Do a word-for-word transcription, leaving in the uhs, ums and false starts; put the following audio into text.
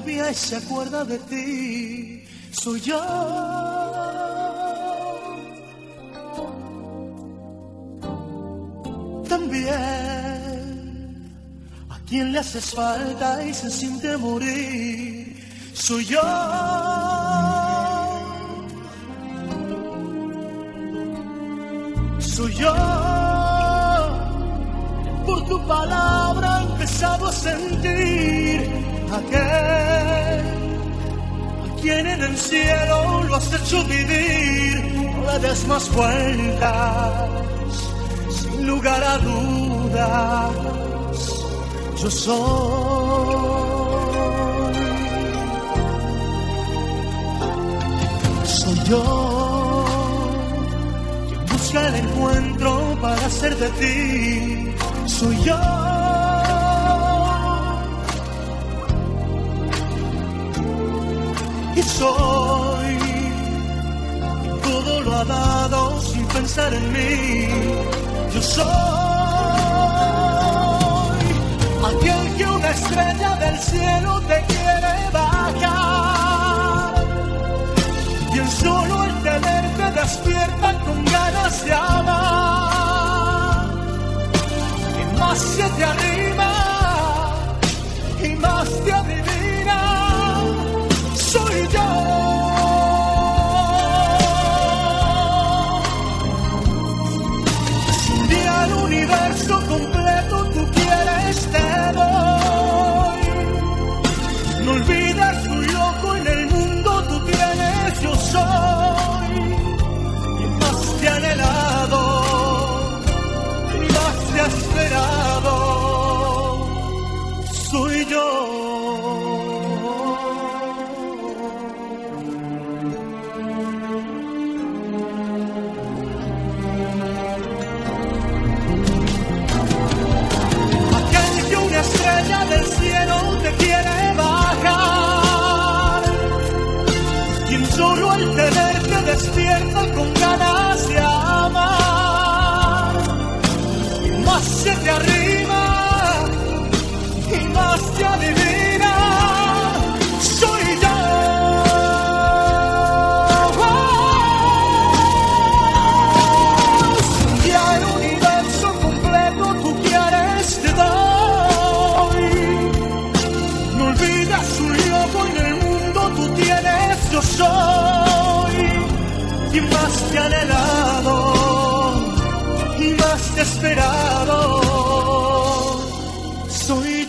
novia y se acuerda de ti, soy yo. También a quien le haces falta y se siente morir, soy yo. Soy yo. Por tu palabra he empezado a sentir aquel a quien en el cielo lo has hecho vivir. No le des más vueltas, sin lugar a dudas, yo soy. Soy yo quien busca el encuentro para hacer de ti. Soy yo. Y soy quien todo lo ha dado sin pensar en mí. Yo soy aquel que una estrella del cielo te quiere bajar, y el solo el tenerte despierta con ganas de amar. Más se te arrima y más te adivina, soy yo. Si un día el universo completo tú quieres te doy. No olvides tu loco en el mundo tú tienes, yo soy. Y más te he anhelado, esperado, soy yo. Aquel que una estrella del cielo te quiere bajar, quien solo al tenerte despierta con ganas de amar. Más se te arrima y más te adivina, soy yo. Si un día el universo completo tú quieres te doy. No olvides un loco en el mundo tú tienes, yo soy. Y más te he anhelado y más te he esperado, soy